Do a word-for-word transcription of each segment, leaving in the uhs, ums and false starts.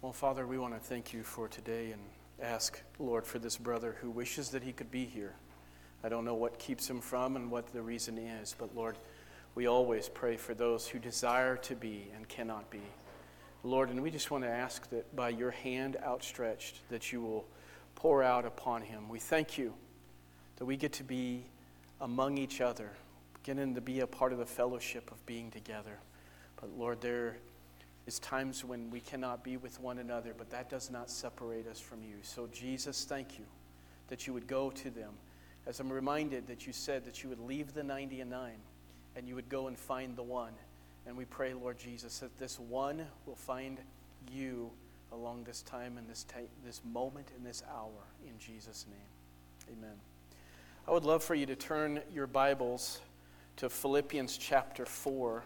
Well, Father, we want to thank you for today and ask, Lord, for this brother who wishes that he could be here. I don't know what keeps him from and what the reason is, but Lord, we always pray for those who desire to be and cannot be. Lord, and we just want to ask that by your hand outstretched, that you will pour out upon him. We thank you that we get to be among each other, getting to be a part of the fellowship of being together. But Lord, there is times when we cannot be with one another, but that does not separate us from you. So Jesus, thank you that you would go to them. As I'm reminded that you said that you would leave the ninety and nine and you would go and find the one. And we pray, Lord Jesus, that this one will find you along this time and this, ta- this moment and this hour in Jesus' name. Amen. I would love for you to turn your Bibles to Philippians chapter four.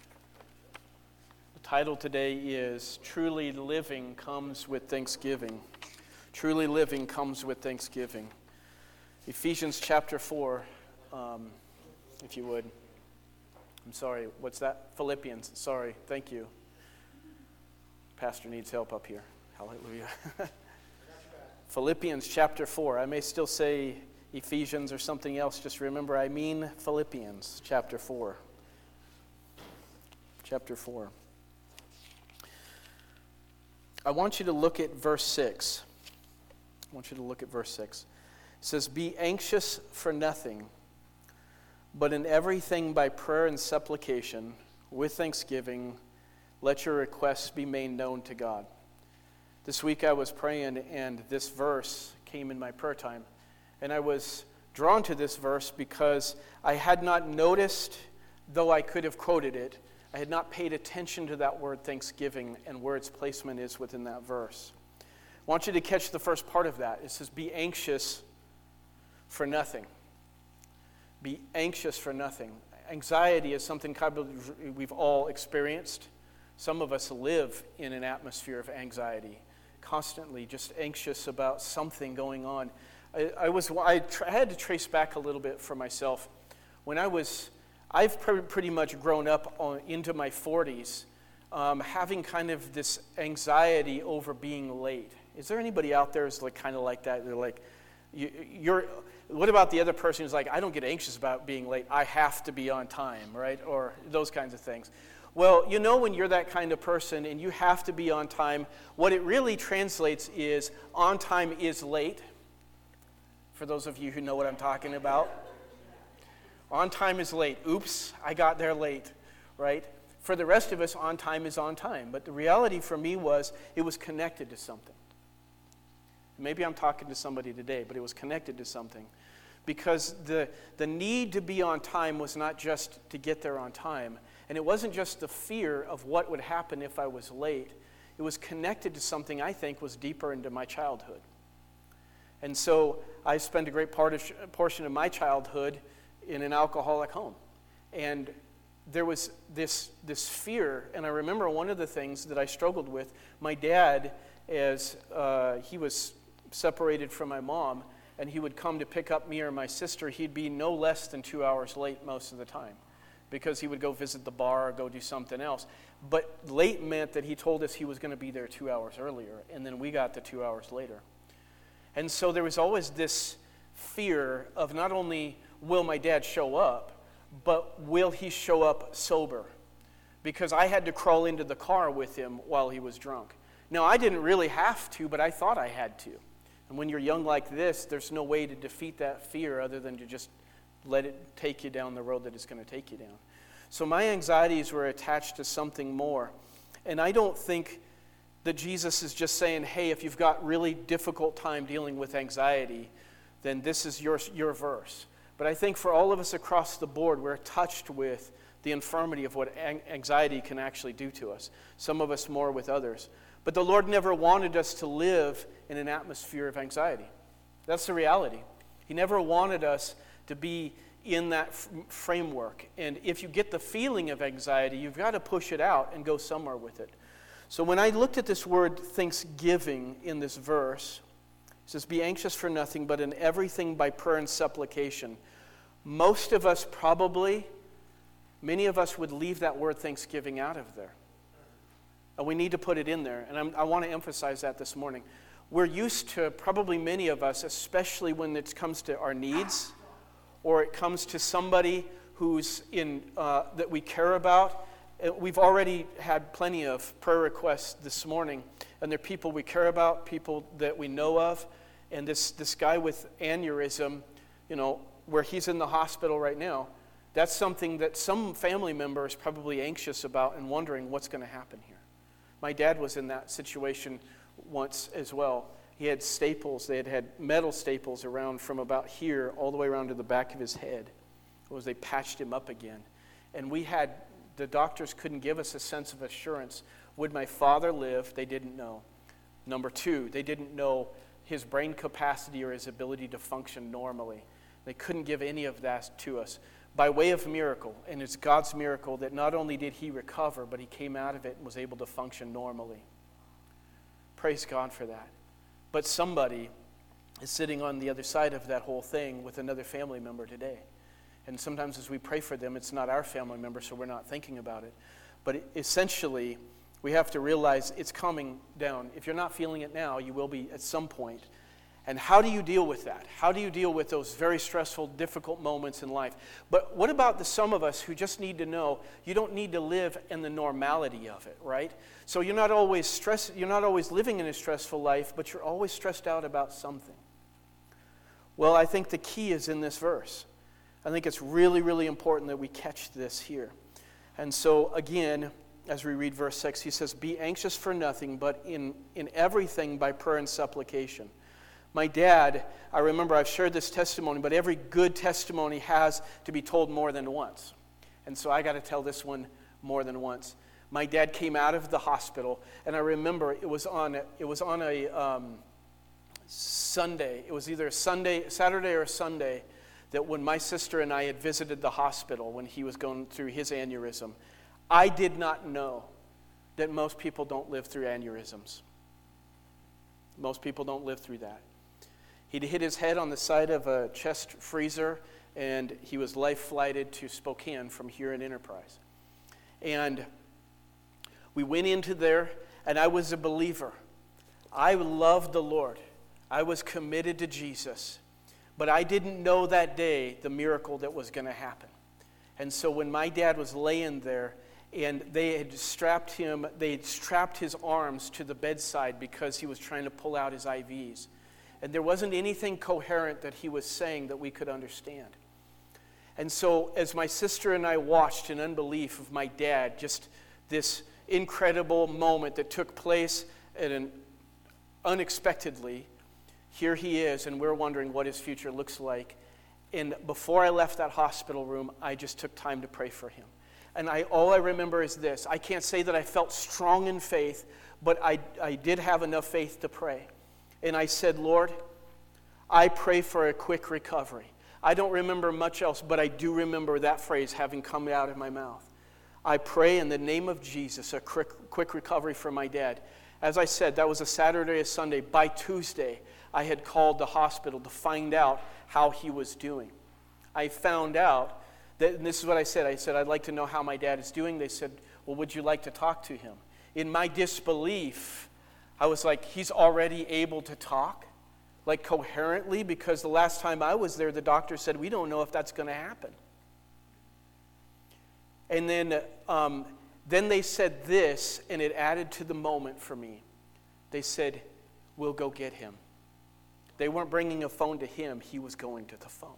The title today is Truly Living Comes with Thanksgiving. Truly Living Comes with Thanksgiving. Ephesians chapter four, um, if you would. I'm sorry, what's that? Philippians, sorry, thank you. Pastor needs help up here. Hallelujah. Philippians chapter four. I may still say Ephesians or something else. Just remember, I mean Philippians chapter four. Chapter four. I want you to look at verse six. I want you to look at verse six. It says, "Be anxious for nothing, but in everything by prayer and supplication, with thanksgiving, let your requests be made known to God." This week I was praying, and this verse came in my prayer time. And I was drawn to this verse because I had not noticed, though I could have quoted it, I had not paid attention to that word thanksgiving and where its placement is within that verse. I want you to catch the first part of that. It says, be anxious for nothing. Be anxious for nothing. Anxiety is something we've all experienced. Some of us live in an atmosphere of anxiety, constantly just anxious about something going on. I, I was I, tra- I had to trace back a little bit for myself. When I was, I've pre- pretty much grown up on, into my forties, um, having kind of this anxiety over being late. Is there anybody out there who's like kind of like that? They're like, you, you're. What about the other person who's like, I don't get anxious about being late. I have to be on time, right? Or those kinds of things. Well, you know when you're that kind of person and you have to be on time, what it really translates is on time is late. For those of you who know what I'm talking about. On time is late. Oops, I got there late, right? For the rest of us, on time is on time. But the reality for me was it was connected to something. Maybe I'm talking to somebody today, but it was connected to something. Because the, the need to be on time was not just to get there on time. And it wasn't just the fear of what would happen if I was late. It was connected to something I think was deeper into my childhood. And so I spent a great part of, portion of my childhood in an alcoholic home. And there was this, this fear. And I remember one of the things that I struggled with, my dad, as uh, he was separated from my mom, and he would come to pick up me or my sister, he'd be no less than two hours late most of the time because he would go visit the bar or go do something else. But late meant that he told us he was going to be there two hours earlier, and then we got the two hours later. And so there was always this fear of not only will my dad show up, but will he show up sober? Because I had to crawl into the car with him while he was drunk. Now, I didn't really have to, but I thought I had to. And when you're young like this, there's no way to defeat that fear other than to just let it take you down the road that it's going to take you down. So my anxieties were attached to something more. And I don't think that Jesus is just saying, hey, if you've got really difficult time dealing with anxiety, then this is your, your verse. But I think for all of us across the board, we're touched with the infirmity of what anxiety can actually do to us. Some of us more with others. But the Lord never wanted us to live in an atmosphere of anxiety. That's the reality. He never wanted us to be in that f- framework. And if you get the feeling of anxiety, you've got to push it out and go somewhere with it. So when I looked at this word thanksgiving in this verse, it says, be anxious for nothing, but in everything by prayer and supplication. Most of us probably, many of us would leave that word thanksgiving out of there. And we need to put it in there. And I'm, I want to emphasize that this morning. We're used to, probably many of us, especially when it comes to our needs, or it comes to somebody who's in uh, that we care about. We've already had plenty of prayer requests this morning, and they're people we care about, people that we know of. And this, this guy with aneurysm, you know, where he's in the hospital right now, that's something that some family member is probably anxious about and wondering what's going to happen here. My dad was in that situation once as well. He had staples. They had had metal staples around from about here all the way around to the back of his head. It was they patched him up again. And we had, the doctors couldn't give us a sense of assurance. Would my father live? They didn't know. Number two, they didn't know his brain capacity or his ability to function normally. They couldn't give any of that to us. By way of miracle, and it's God's miracle that not only did he recover, but he came out of it and was able to function normally. Praise God for that. But somebody is sitting on the other side of that whole thing with another family member today. And sometimes as we pray for them, it's not our family member, so we're not thinking about it. But essentially, we have to realize it's coming down. If you're not feeling it now, you will be at some point. And how do you deal with that? How do you deal with those very stressful, difficult moments in life? But what about the some of us who just need to know you don't need to live in the normality of it, right? So you're not always stress, you're not always living in a stressful life, but you're always stressed out about something. Well, I think the key is in this verse. I think it's really, really important that we catch this here. And so again, as we read verse six, he says, "Be anxious for nothing, but in, in everything by prayer and supplication." My dad, I remember I've shared this testimony, but every good testimony has to be told more than once. And so I got to tell this one more than once. My dad came out of the hospital, and I remember it was on it was on a um, Sunday. It was either a Sunday, Saturday or a Sunday, that when my sister and I had visited the hospital when he was going through his aneurysm. I did not know that most people don't live through aneurysms. Most people don't live through that. He'd hit his head on the side of a chest freezer, and he was life-flighted to Spokane from here in Enterprise. And we went into there, and I was a believer. I loved the Lord. I was committed to Jesus. But I didn't know that day the miracle that was going to happen. And so when my dad was laying there, and they had strapped him, they had strapped his arms to the bedside because he was trying to pull out his I Vs. And there wasn't anything coherent that he was saying that we could understand. And so as my sister and I watched in unbelief of my dad, just this incredible moment that took place at an unexpectedly, here he is, and we're wondering what his future looks like. And before I left that hospital room, I just took time to pray for him. And I, all I remember is this. I can't say that I felt strong in faith, but I, I did have enough faith to pray. And I said, Lord, I pray for a quick recovery. I don't remember much else, but I do remember that phrase having come out of my mouth. I pray in the name of Jesus a quick, quick recovery for my dad. As I said, that was a Saturday or Sunday. By Tuesday, I had called the hospital to find out how he was doing. I found out that, and this is what I said, I said, I'd like to know how my dad is doing. They said, well, would you like to talk to him? In my disbelief, I was like, he's already able to talk, like coherently, because the last time I was there, the doctor said, we don't know if that's going to happen. And then, um, then they said this, and it added to the moment for me. They said, we'll go get him. They weren't bringing a phone to him. He was going to the phone.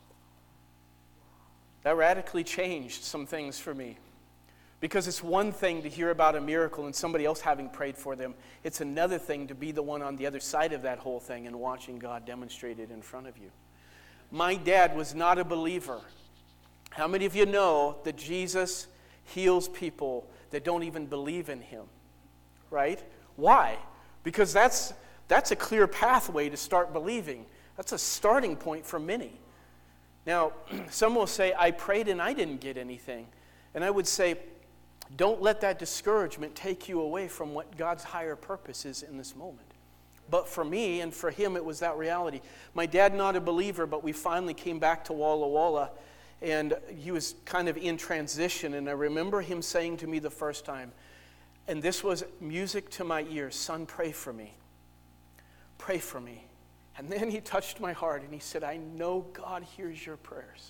That radically changed some things for me. Because it's one thing to hear about a miracle and somebody else having prayed for them. It's another thing to be the one on the other side of that whole thing and watching God demonstrate it in front of you. My dad was not a believer. How many of you know that Jesus heals people that don't even believe in him? Right? Why? Because that's that's a clear pathway to start believing. That's a starting point for many. Now, some will say, I prayed and I didn't get anything. And I would say, don't let that discouragement take you away from what God's higher purpose is in this moment. But for me and for him, it was that reality. My dad, not a believer, but we finally came back to Walla Walla, and he was kind of in transition. And I remember him saying to me the first time, And this was music to my ears. Son, pray for me. Pray for me. And then he touched my heart and he said, I know God hears your prayers.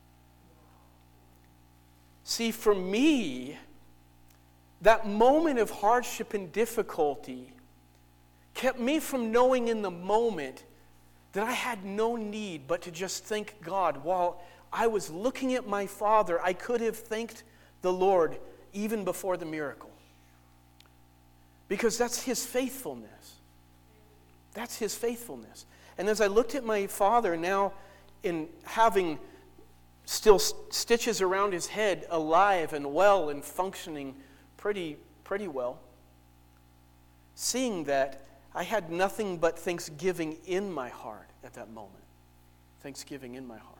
See, for me, that moment of hardship and difficulty kept me from knowing in the moment that I had no need but to just thank God. While I was looking at my father, I could have thanked the Lord even before the miracle. Because that's his faithfulness. That's his faithfulness. And as I looked at my father now, in having still stitches around his head, alive and well and functioning pretty, pretty well, seeing that, I had nothing but thanksgiving in my heart at that moment. Thanksgiving in my heart.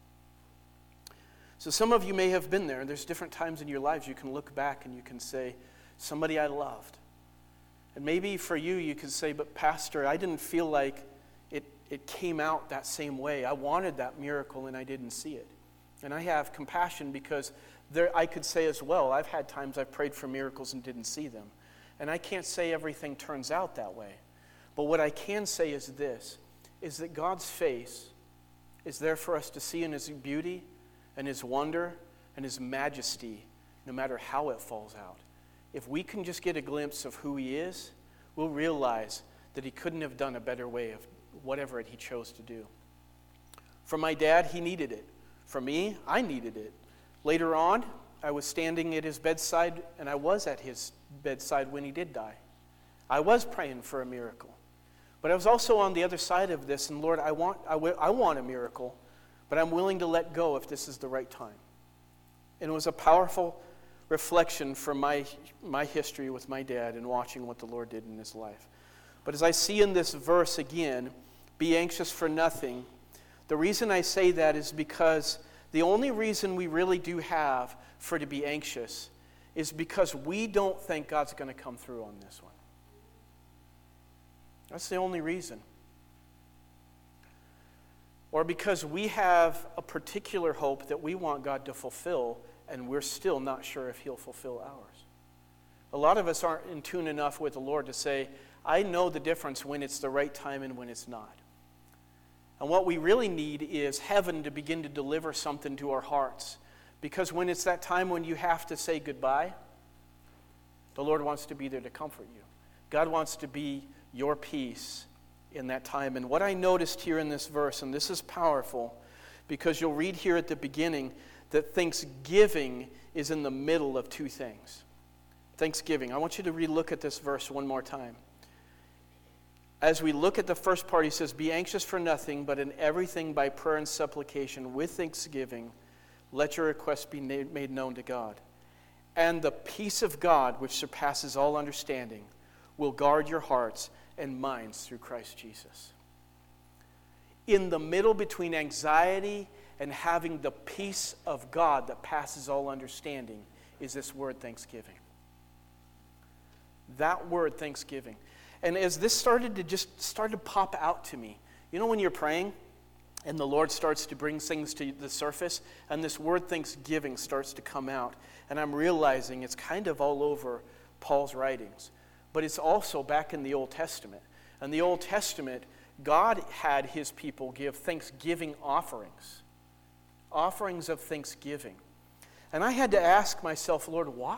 So some of you may have been there. There's different times in your lives you can look back and you can say, somebody I loved. And maybe for you, you could say, but Pastor, I didn't feel like it, it came out that same way. I wanted that miracle and I didn't see it. And I have compassion because there, I could say as well, I've had times I've prayed for miracles and didn't see them. And I can't say everything turns out that way. But what I can say is this, is that God's face is there for us to see in his beauty and his wonder and his majesty, no matter how it falls out. If we can just get a glimpse of who he is, we'll realize that he couldn't have done a better way of whatever it he chose to do. For my dad, he needed it. For me, I needed it. Later on, I was standing at his bedside, and I was at his bedside when he did die. I was praying for a miracle. But I was also on the other side of this, and Lord, I want, I, w- I want a miracle, but I'm willing to let go if this is the right time. And it was a powerful reflection from my, my history with my dad and watching what the Lord did in his life. But as I see in this verse again, be anxious for nothing, the reason I say that is because the only reason we really do have for to be anxious is because we don't think God's going to come through on this one. That's the only reason. Or because we have a particular hope that we want God to fulfill, and we're still not sure if he'll fulfill ours. A lot of us aren't in tune enough with the Lord to say, I know the difference when it's the right time and when it's not. And what we really need is heaven to begin to deliver something to our hearts. Because when it's that time when you have to say goodbye, the Lord wants to be there to comfort you. God wants to be your peace in that time. And what I noticed here in this verse, and this is powerful, because you'll read here at the beginning that thanksgiving is in the middle of two things. Thanksgiving. I want you to relook at this verse one more time. As we look at the first part, he says, be anxious for nothing, but in everything by prayer and supplication with thanksgiving, let your requests be made known to God. And the peace of God, which surpasses all understanding, will guard your hearts and minds through Christ Jesus. In the middle between anxiety and having the peace of God that passes all understanding is this word thanksgiving. That word thanksgiving. And as this started to just start to pop out to me, you know when you're praying and the Lord starts to bring things to the surface and this word thanksgiving starts to come out, and I'm realizing it's kind of all over Paul's writings. But it's also back in the Old Testament. In the Old Testament, God had his people give thanksgiving offerings. Offerings of thanksgiving. And I had to ask myself, Lord, why?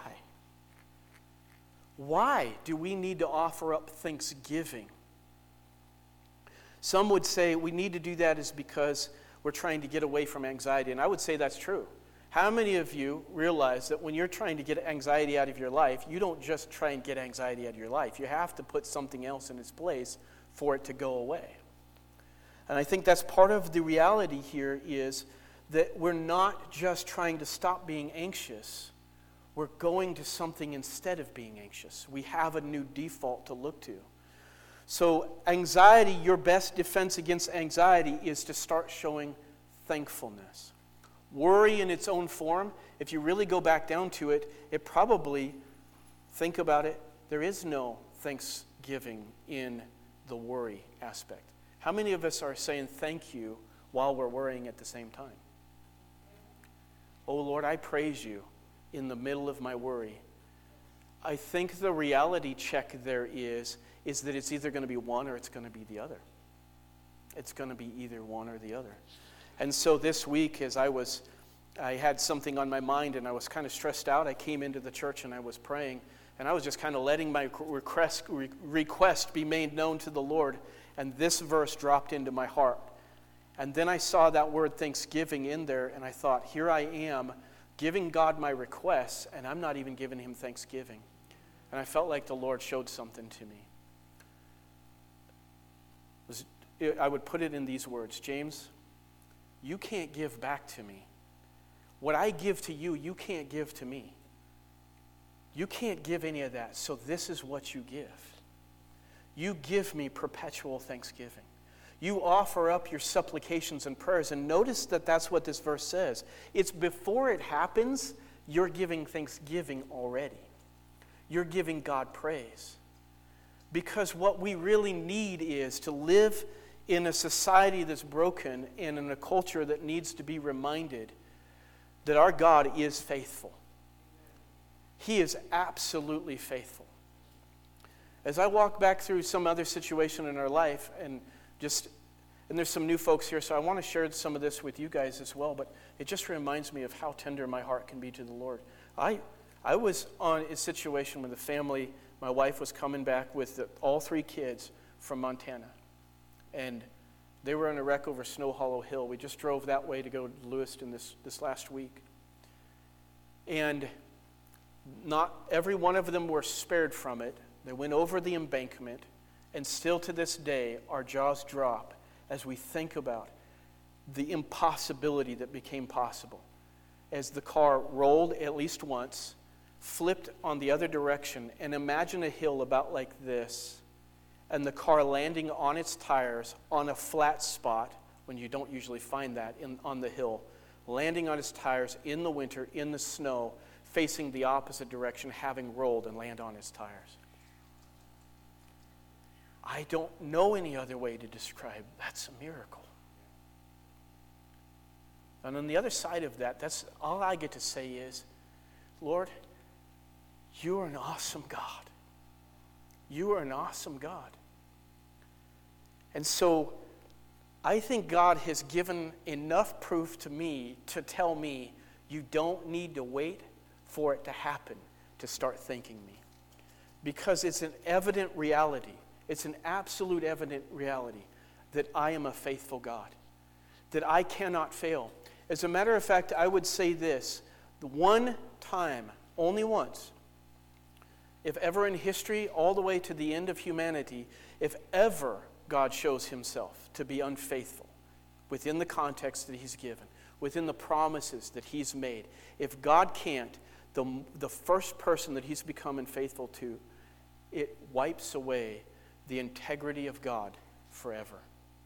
Why do we need to offer up thanksgiving? Some would say we need to do that is because we're trying to get away from anxiety. And I would say that's true. How many of you realize that when you're trying to get anxiety out of your life, you don't just try and get anxiety out of your life. You have to put something else in its place for it to go away. And I think that's part of the reality here is that we're not just trying to stop being anxious. We're going to something instead of being anxious. We have a new default to look to. So anxiety, your best defense against anxiety is to start showing thankfulness. Worry in its own form, if you really go back down to it, it probably, think about it, there is no thanksgiving in the worry aspect. How many of us are saying thank you while we're worrying at the same time? Oh Lord, I praise you in the middle of my worry. I think the reality check there is, is that it's either going to be one or it's going to be the other. It's going to be either one or the other. And so this week, as I was, I had something on my mind and I was kind of stressed out, I came into the church and I was praying, and I was just kind of letting my request, request be made known to the Lord, and this verse dropped into my heart. And then I saw that word thanksgiving in there, and I thought, here I am giving God my requests, and I'm not even giving him thanksgiving. And I felt like the Lord showed something to me. It was, it, I would put it in these words: James, you can't give back to me. What I give to you, you can't give to me. You can't give any of that, so this is what you give. You give me perpetual thanksgiving. You offer up your supplications and prayers. And notice that that's what this verse says. It's before it happens, you're giving thanksgiving already. You're giving God praise. Because what we really need is to live in a society that's broken and in a culture that needs to be reminded that our God is faithful. He is absolutely faithful. As I walk back through some other situation in our life, and just, and there's some new folks here, so I want to share some of this with you guys as well, but it just reminds me of how tender my heart can be to the Lord. I I was on a situation with a family. My wife was coming back with the, all three kids from Montana, and they were in a wreck over Snow Hollow Hill. We just drove that way to go to Lewiston this, this last week. And not every one of them were spared from it. They went over the embankment, and still to this day, our jaws drop as we think about the impossibility that became possible. As the car rolled at least once, flipped on the other direction, and imagine a hill about like this, and the car landing on its tires on a flat spot, when you don't usually find that in, on the hill, landing on its tires in the winter, in the snow, facing the opposite direction, having rolled and land on its tires. I don't know any other way to describe that's a miracle. And on the other side of that, that's all I get to say is, Lord, you are an awesome God. You are an awesome God. And so I think God has given enough proof to me to tell me you don't need to wait for it to happen to start thanking me. Because it's an evident reality. It's an absolute evident reality that I am a faithful God, that I cannot fail. As a matter of fact, I would say this: the one time, only once, if ever in history, all the way to the end of humanity, if ever God shows himself to be unfaithful within the context that he's given, within the promises that he's made, if God can't, the, the first person that he's become unfaithful to, it wipes away the integrity of God forever.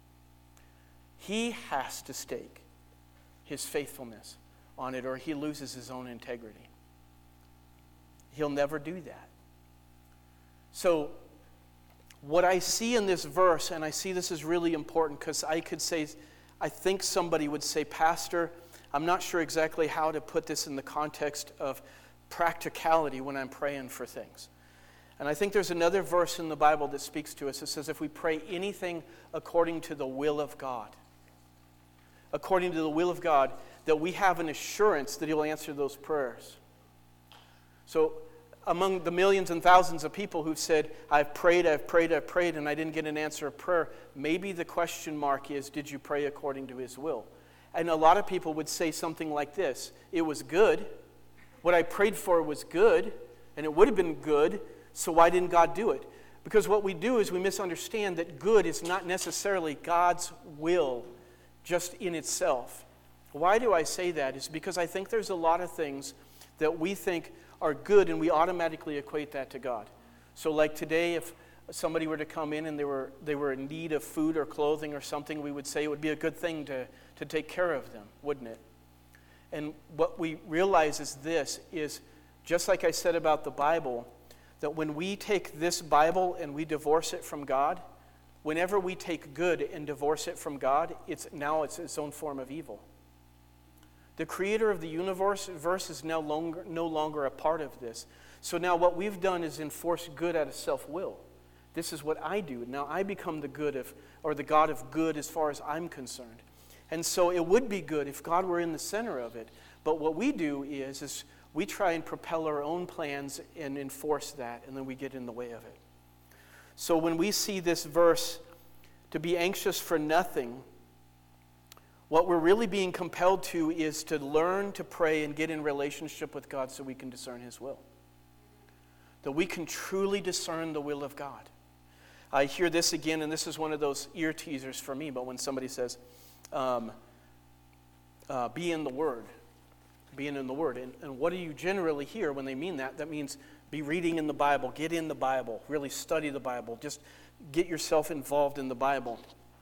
He has to stake his faithfulness on it, or he loses his own integrity. He'll never do that. So, what I see in this verse, and I see this is really important because I could say, I think somebody would say, Pastor, I'm not sure exactly how to put this in the context of practicality when I'm praying for things. And I think there's another verse in the Bible that speaks to us. It says, if we pray anything according to the will of God, according to the will of God, that we have an assurance that he'll answer those prayers. So, among the millions and thousands of people who've said, I've prayed, I've prayed, I've prayed, and I didn't get an answer of prayer, maybe the question mark is, did you pray according to his will? And a lot of people would say something like this: it was good. What I prayed for was good, and it would have been good, so why didn't God do it? Because what we do is we misunderstand that good is not necessarily God's will just in itself. Why do I say that? Is because I think there's a lot of things that we think are good, and we automatically equate that to God. So like today, if somebody were to come in and they were they were in need of food or clothing or something, we would say it would be a good thing to, to take care of them, wouldn't it? And what we realize is this, is just like I said about the Bible, that when we take this Bible and we divorce it from God, whenever we take good and divorce it from God, it's now it's its own form of evil. The creator of the universe verse is no longer, no longer a part of this. So now what we've done is enforce good out of self-will. This is what I do. Now I become the good of, or the God of good as far as I'm concerned. And so it would be good if God were in the center of it. But what we do is, is we try and propel our own plans and enforce that, and then we get in the way of it. So when we see this verse, to be anxious for nothing, what we're really being compelled to is to learn to pray and get in relationship with God so we can discern His will. That we can truly discern the will of God. I hear this again, and this is one of those ear teasers for me, but when somebody says, um, uh, be in the Word. Being in the Word. And, and what do you generally hear when they mean that? That means be reading in the Bible, get in the Bible, really study the Bible, just get yourself involved in the Bible.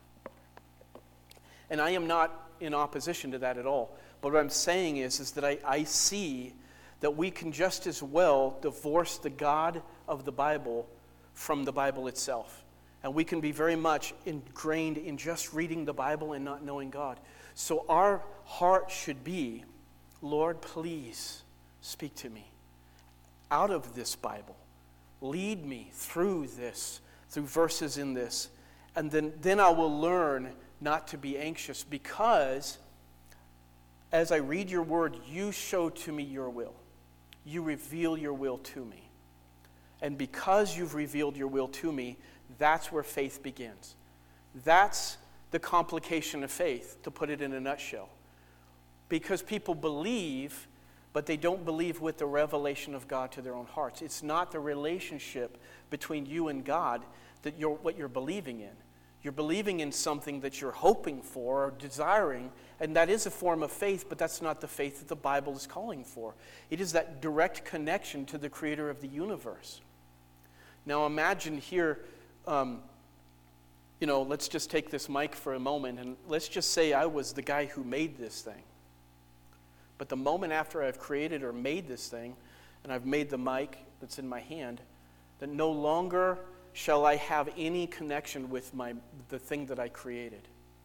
And I am not in opposition to that at all. But what I'm saying is, is that I, I see that we can just as well divorce the God of the Bible from the Bible itself. And we can be very much ingrained in just reading the Bible and not knowing God. So our heart should be, Lord, please speak to me out of this Bible. Lead me through this, through verses in this. And then, then I will learn not to be anxious, because as I read your word, you show to me your will. You reveal your will to me. And because you've revealed your will to me, that's where faith begins. That's the complication of faith, to put it in a nutshell. Because people believe, but they don't believe with the revelation of God to their own hearts. It's not the relationship between you and God that you're what you're believing in. You're believing in something that you're hoping for or desiring, and that is a form of faith, but that's not the faith that the Bible is calling for. It is that direct connection to the creator of the universe. Now imagine here, um, you know, let's just take this mic for a moment, and let's just say I was the guy who made this thing. But the moment after I've created or made this thing, and I've made the mic that's in my hand, that no longer shall I have any connection with my the thing that I created.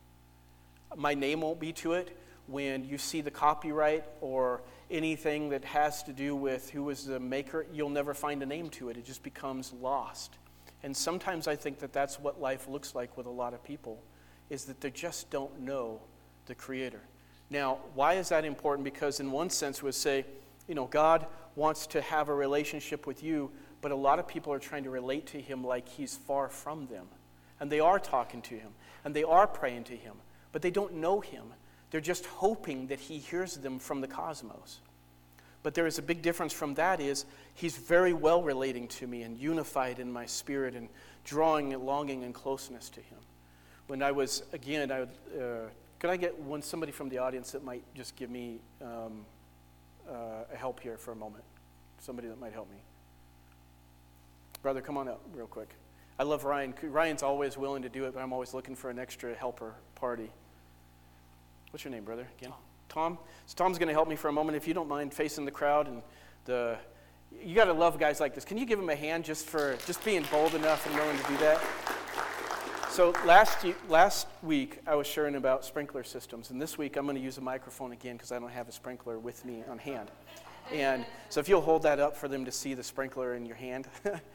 My name won't be to it. When you see the copyright or anything that has to do with who was the maker, you'll never find a name to it. It just becomes lost. And sometimes I think that that's what life looks like with a lot of people, is that they just don't know the Creator. Now, why is that important? Because in one sense we would say, you know, God wants to have a relationship with you, but a lot of people are trying to relate to Him like He's far from them. And they are talking to Him, and they are praying to Him, but they don't know Him. They're just hoping that He hears them from the cosmos. But there is a big difference from that is He's very well relating to me and unified in my spirit and drawing and longing and closeness to Him. When I was, again, I would, uh, could I get one somebody from the audience that might just give me um, uh, a help here for a moment? Somebody that might help me. Brother, come on up real quick. I love Ryan. Ryan's always willing to do it, but I'm always looking for an extra helper party. What's your name, brother, again? Tom? So Tom's going to help me for a moment. If you don't mind facing the crowd, and the you got to love guys like this. Can you give him a hand just for just being bold enough and willing to do that? So last last week, I was sharing about sprinkler systems, and this week I'm going to use a microphone again because I don't have a sprinkler with me on hand. And so if you'll hold that up for them to see the sprinkler in your hand.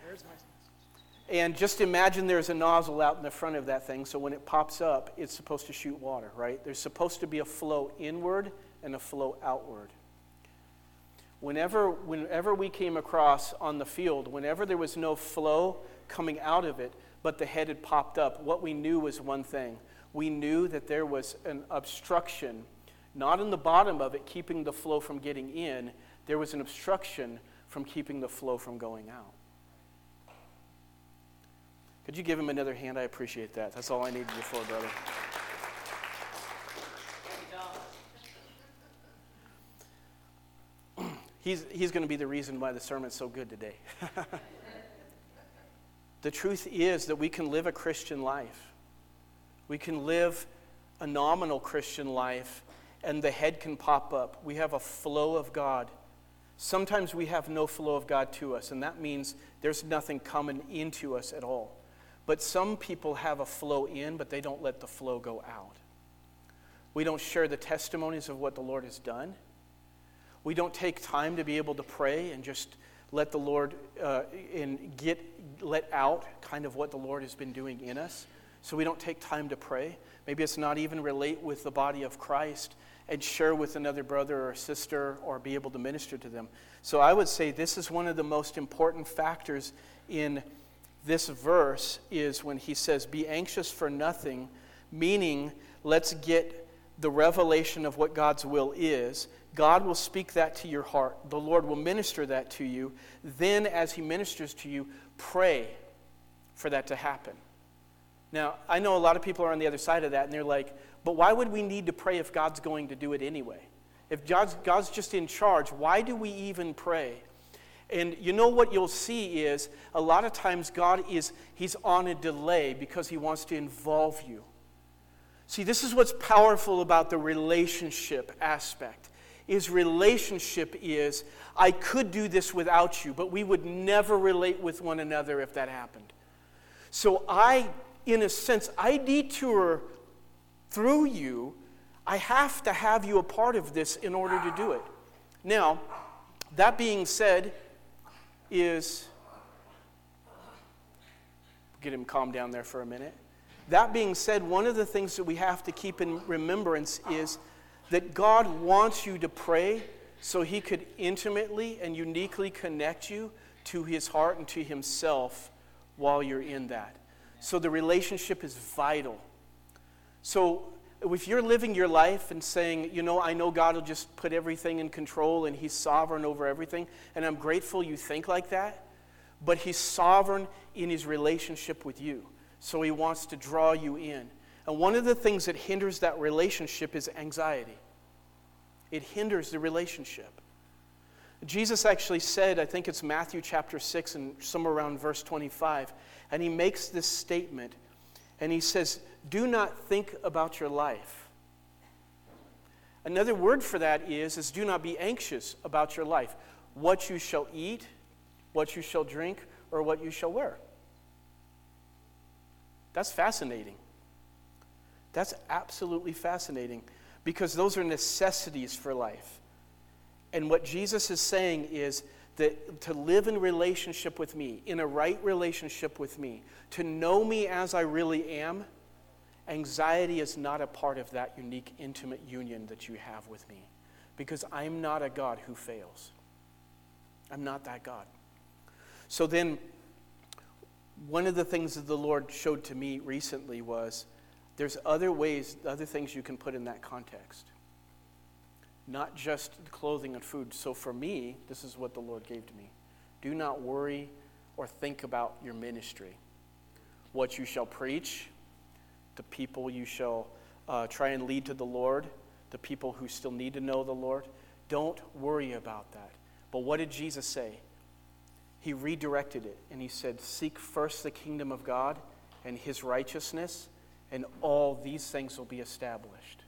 And just imagine there's a nozzle out in the front of that thing, so when it pops up, it's supposed to shoot water, right? There's supposed to be a flow inward and a flow outward. Whenever, whenever we came across on the field, whenever there was no flow coming out of it, but the head had popped up, what we knew was one thing. We knew that there was an obstruction, not in the bottom of it, keeping the flow from getting in. There was an obstruction from keeping the flow from going out. Could you give him another hand? I appreciate that. That's all I needed you for, brother. He's, he's going to be the reason why the sermon's so good today. The truth is that we can live a Christian life. We can live a nominal Christian life, and the head can pop up. We have a flow of God. Sometimes we have no flow of God to us, and that means there's nothing coming into us at all. But some people have a flow in, but they don't let the flow go out. We don't share the testimonies of what the Lord has done. We don't take time to be able to pray and just let the Lord uh, and get let out kind of what the Lord has been doing in us. So we don't take time to pray. Maybe it's not even relate with the body of Christ and share with another brother or sister or be able to minister to them. So I would say this is one of the most important factors in this verse is when he says, be anxious for nothing, meaning let's get the revelation of what God's will is. God will speak that to your heart. The Lord will minister that to you. Then as he ministers to you, pray for that to happen. Now, I know a lot of people are on the other side of that, and they're like, but why would we need to pray if God's going to do it anyway? If God's, God's just in charge, why do we even pray? And you know what you'll see is, a lot of times God is, he's on a delay because he wants to involve you. See, this is what's powerful about the relationship aspect. Is relationship is, I could do this without you, but we would never relate with one another if that happened. So I, in a sense, I detour through you. I have to have you a part of this in order to do it. Now, that being said, is, get him calm down there for a minute. That being said, one of the things that we have to keep in remembrance is that God wants you to pray so he could intimately and uniquely connect you to his heart and to himself while you're in that. So the relationship is vital. So if you're living your life and saying, you know, I know God will just put everything in control and he's sovereign over everything, and I'm grateful you think like that, but he's sovereign in his relationship with you. So he wants to draw you in. And one of the things that hinders that relationship is anxiety. It hinders the relationship. Jesus actually said, I think it's Matthew chapter six and somewhere around verse twenty-five, and he makes this statement, and he says, do not think about your life. Another word for that is, is do not be anxious about your life. What you shall eat, what you shall drink, or what you shall wear. That's fascinating. That's absolutely fascinating because those are necessities for life. And what Jesus is saying is that to live in relationship with me, in a right relationship with me, to know me as I really am, anxiety is not a part of that unique, intimate union that you have with me. Because I'm not a God who fails. I'm not that God. So then, one of the things that the Lord showed to me recently was there's other ways, other things you can put in that context. Not just clothing and food. So for me, this is what the Lord gave to me. Do not worry or think about your ministry. What you shall preach, the people you shall uh, try and lead to the Lord, the people who still need to know the Lord. Don't worry about that. But what did Jesus say? He redirected it, and he said, seek first the kingdom of God and his righteousness, and all these things will be established.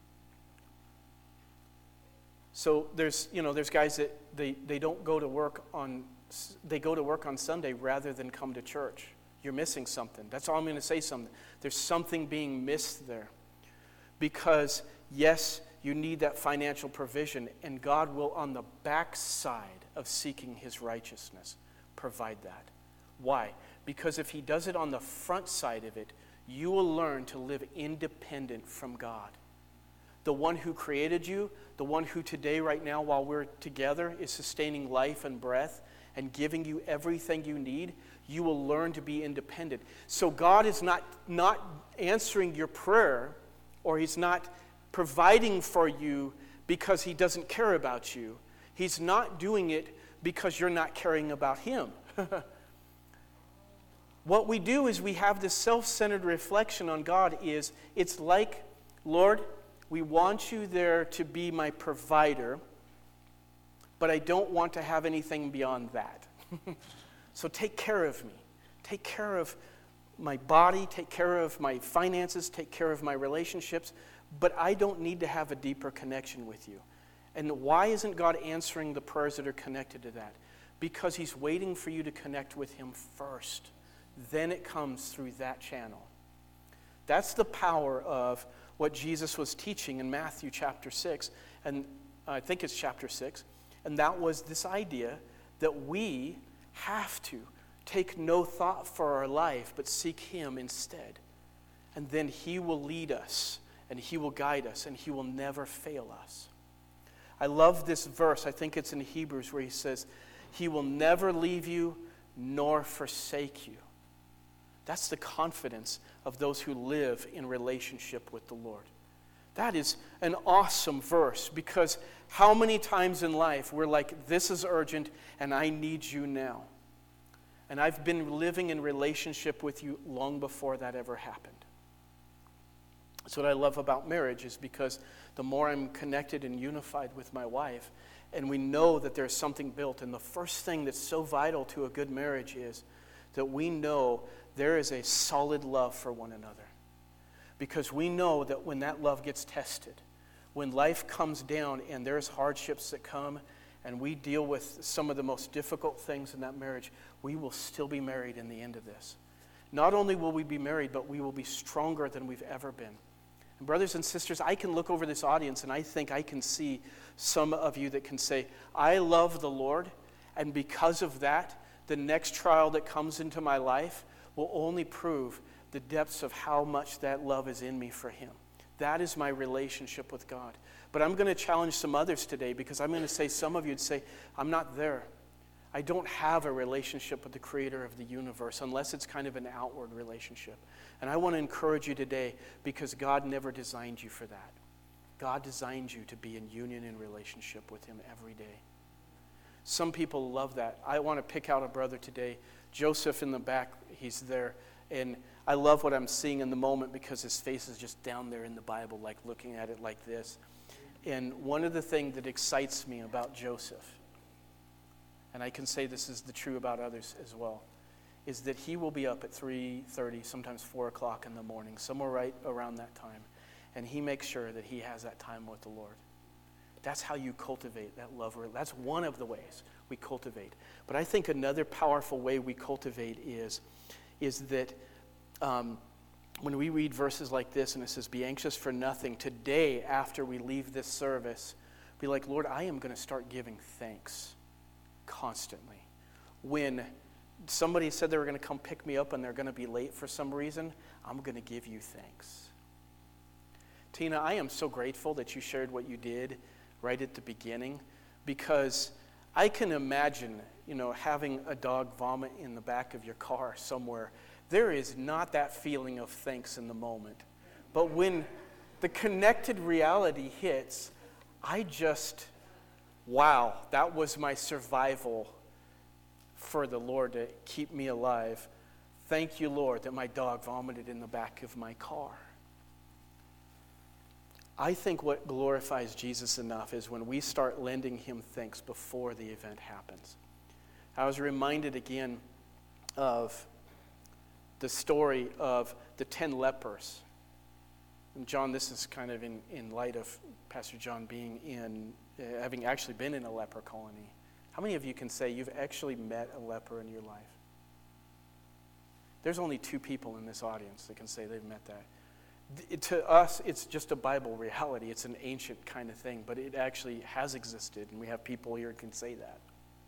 So there's, you know, there's guys that they, they don't go to work on, they go to work on Sunday rather than come to church. You're missing something. That's all I'm going to say something. There's something being missed there. Because, yes, you need that financial provision, and God will, on the backside of seeking his righteousness, provide that. Why? Because if he does it on the front side of it, you will learn to live independent from God. The one who created you, the one who today, right now, while we're together, is sustaining life and breath and giving you everything you need, you will learn to be independent. So God is not, not answering your prayer, or he's not providing for you because he doesn't care about you. He's not doing it because you're not caring about him. What we do is we have this self-centered reflection on God is, it's like, Lord, we want you there to be my provider, but I don't want to have anything beyond that. So take care of me. Take care of my body, take care of my finances, take care of my relationships, but I don't need to have a deeper connection with you. And why isn't God answering the prayers that are connected to that? Because he's waiting for you to connect with him first. Then it comes through that channel. That's the power of what Jesus was teaching in Matthew chapter six, and I think it's chapter six, and that was this idea that we have to take no thought for our life, but seek him instead. And then he will lead us, and he will guide us, and he will never fail us. I love this verse. I think it's in Hebrews where he says, he will never leave you nor forsake you. That's the confidence of those who live in relationship with the Lord. That is an awesome verse, because how many times in life we're like, this is urgent and I need you now. And I've been living in relationship with you long before that ever happened. That's what I love about marriage, is because the more I'm connected and unified with my wife, and we know that there's something built, and the first thing that's so vital to a good marriage is that we know there is a solid love for one another. Because we know that when that love gets tested, when life comes down and there's hardships that come, and we deal with some of the most difficult things in that marriage, we will still be married in the end of this. Not only will we be married, but we will be stronger than we've ever been. And brothers and sisters, I can look over this audience and I think I can see some of you that can say, I love the Lord, and because of that, the next trial that comes into my life will only prove the depths of how much that love is in me for him. That is my relationship with God. But I'm going to challenge some others today, because I'm going to say, some of you would say, I'm not there. I don't have a relationship with the creator of the universe, unless it's kind of an outward relationship. And I want to encourage you today, because God never designed you for that. God designed you to be in union and relationship with him every day. Some people love that. I want to pick out a brother today. Joseph in the back, he's there. And I love what I'm seeing in the moment, because his face is just down there in the Bible, like looking at it like this. And one of the things that excites me about Joseph, and I can say this is the true about others as well, is that he will be up at three thirty, sometimes four o'clock in the morning, somewhere right around that time. And he makes sure that he has that time with the Lord. That's how you cultivate that love. That's one of the ways we cultivate. But I think another powerful way we cultivate is, is that um, when we read verses like this, and it says, be anxious for nothing, today after we leave this service, be like, Lord, I am going to start giving thanks constantly. When somebody said they were going to come pick me up and they're going to be late for some reason, I'm going to give you thanks. Tina, I am so grateful that you shared what you did right at the beginning, because I can imagine, you know, having a dog vomit in the back of your car somewhere. There is not that feeling of thanks in the moment. But when the connected reality hits, I just, wow, that was my survival for the Lord to keep me alive. Thank you, Lord, that my dog vomited in the back of my car. I think what glorifies Jesus enough is when we start lending him thanks before the event happens. I was reminded again of the story of the ten lepers. And John, this is kind of in, in light of Pastor John being in, uh, having actually been in a leper colony. How many of you can say you've actually met a leper in your life? There's only two people in this audience that can say they've met that. It, to us, it's just a Bible reality. It's an ancient kind of thing, but it actually has existed, and we have people here who can say that.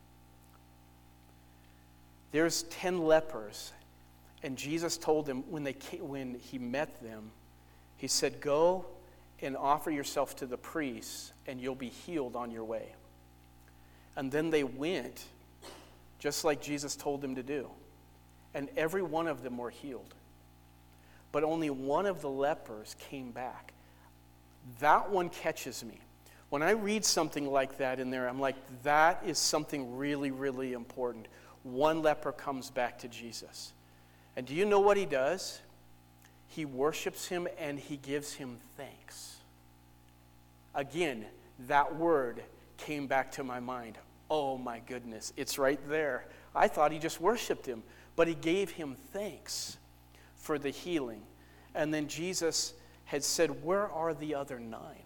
There's ten lepers, and Jesus told them when they came, when he met them, he said, go and offer yourself to the priests, and you'll be healed on your way. And then they went, just like Jesus told them to do, and every one of them were healed. But only one of the lepers came back. That one catches me. When I read something like that in there, I'm like, that is something really, really important. One leper comes back to Jesus. And do you know what he does? He worships him and he gives him thanks. Again, that word came back to my mind. Oh my goodness, it's right there. I thought he just worshiped him, but he gave him thanks for the healing. And then Jesus had said, where are the other nine?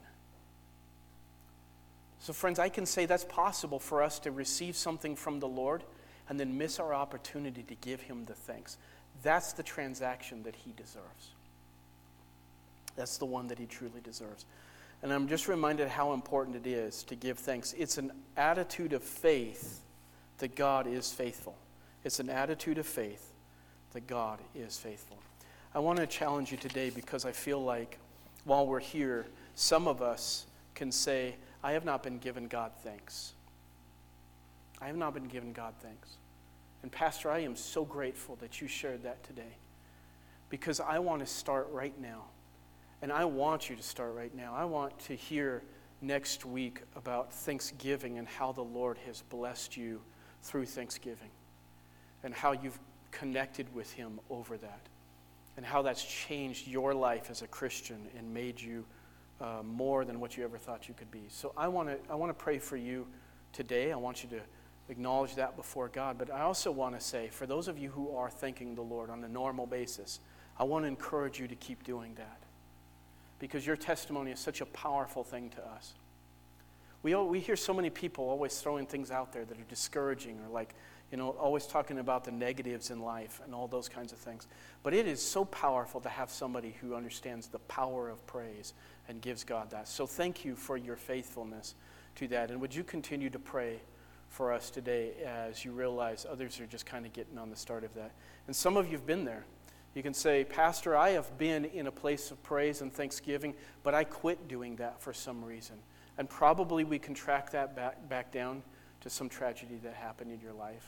So friends, I can say that's possible for us to receive something from the Lord and then miss our opportunity to give him the thanks. That's the transaction that he deserves. That's the one that he truly deserves. And I'm just reminded how important it is to give thanks. It's an attitude of faith that God is faithful. It's an attitude of faith that God is faithful. I want to challenge you today because I feel like while we're here, some of us can say, I have not been given God thanks. I have not been given God thanks. And Pastor, I am so grateful that you shared that today because I want to start right now. And I want you to start right now. I want to hear next week about Thanksgiving and how the Lord has blessed you through Thanksgiving and how you've connected with him over that and how that's changed your life as a Christian and made you uh, more than what you ever thought you could be. So I want to I want to pray for you today. I want you to acknowledge that before God. But I also want to say, for those of you who are thanking the Lord on a normal basis, I want to encourage you to keep doing that because your testimony is such a powerful thing to us. We we hear so many people always throwing things out there that are discouraging or like, you know, always talking about the negatives in life and all those kinds of things. But it is so powerful to have somebody who understands the power of praise and gives God that. So thank you for your faithfulness to that. And would you continue to pray for us today as you realize others are just kind of getting on the start of that. And some of you have been there. You can say, Pastor, I have been in a place of praise and thanksgiving, but I quit doing that for some reason. And probably we can track that back, back down to some tragedy that happened in your life.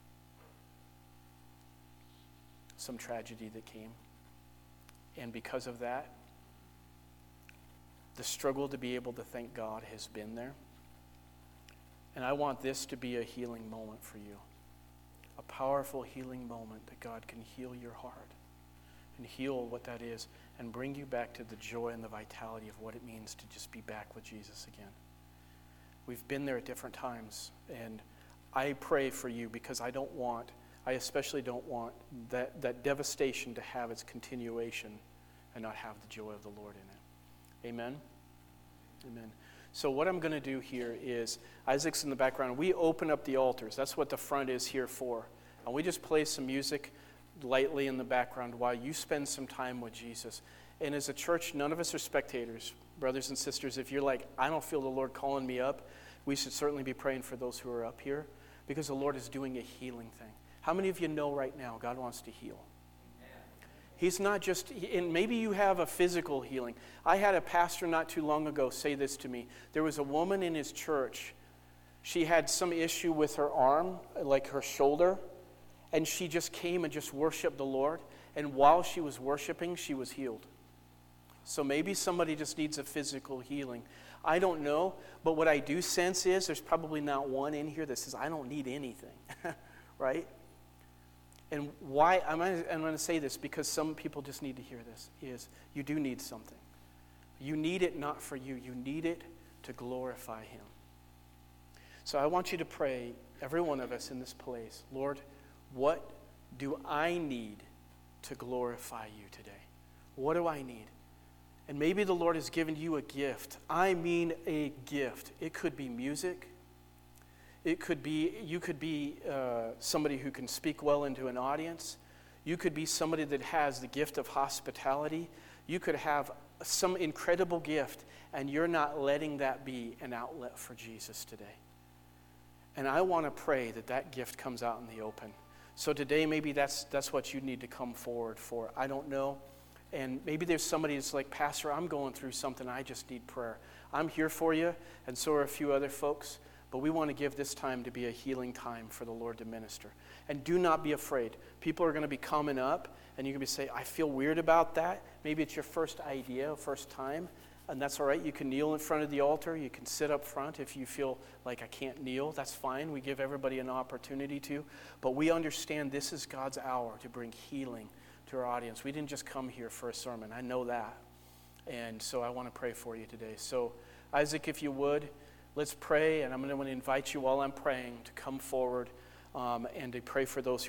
Some tragedy that came. And because of that, the struggle to be able to thank God has been there. And I want this to be a healing moment for you. A powerful healing moment that God can heal your heart and heal what that is and bring you back to the joy and the vitality of what it means to just be back with Jesus again. We've been there at different times, and I pray for you because I don't want, I especially don't want that, that devastation to have its continuation and not have the joy of the Lord in it. Amen? Amen. So what I'm going to do here is, Isaac's in the background. We open up the altars. That's what the front is here for. And we just play some music lightly in the background while you spend some time with Jesus. And as a church, none of us are spectators. Brothers and sisters, if you're like, I don't feel the Lord calling me up, we should certainly be praying for those who are up here because the Lord is doing a healing thing. How many of you know right now God wants to heal? He's not just, and maybe you have a physical healing. I had a pastor not too long ago say this to me. There was a woman in his church. She had some issue with her arm, like her shoulder, and she just came and just worshiped the Lord. And while she was worshiping, she was healed. So maybe somebody just needs a physical healing. I don't know, but what I do sense is there's probably not one in here that says, I don't need anything, right? And why, I'm going, to, I'm going to say this because some people just need to hear this, is you do need something. You need it not for you. You need it to glorify him. So I want you to pray, every one of us in this place, Lord, what do I need to glorify you today? What do I need? And maybe the Lord has given you a gift. I mean a gift. It could be music. It could be, you could be uh, somebody who can speak well into an audience. You could be somebody that has the gift of hospitality. You could have some incredible gift, and you're not letting that be an outlet for Jesus today. And I want to pray that that gift comes out in the open. So today, maybe that's that's what you need to come forward for. I don't know. And maybe there's somebody that's like, Pastor, I'm going through something. I just need prayer. I'm here for you, and so are a few other folks. But we want to give this time to be a healing time for the Lord to minister. And do not be afraid. People are going to be coming up, and you're going to be saying, I feel weird about that. Maybe it's your first idea, first time, and that's all right. You can kneel in front of the altar. You can sit up front if you feel like I can't kneel. That's fine. We give everybody an opportunity to. But we understand this is God's hour to bring healing to our audience. We didn't just come here for a sermon. I know that. And so I want to pray for you today. So, Isaac, if you would, let's pray, and I'm going to invite you while I'm praying to come forward um, and to pray for those who